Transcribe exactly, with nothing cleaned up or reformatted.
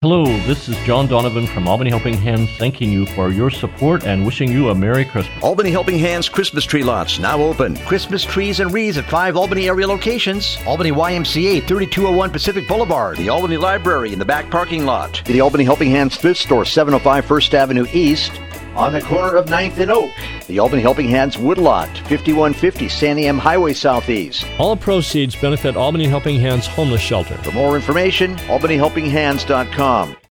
Hello, this is John Donovan from Albany Helping Hands, thanking you for your support and wishing you a Merry Christmas. Albany Helping Hands Christmas tree lots now open. Christmas trees and wreaths at five Albany area locations. Albany Y M C A, thirty-two oh one Pacific Boulevard. The Albany Library in the back parking lot. The Albany Helping Hands Thrift Store, seven oh five First Avenue East, on the corner of ninth and Oak. The Albany Helping Hands Woodlot, fifty-one fifty Sandy M Highway Southeast. All proceeds benefit Albany Helping Hands Homeless Shelter. For more information, albany helping hands dot com.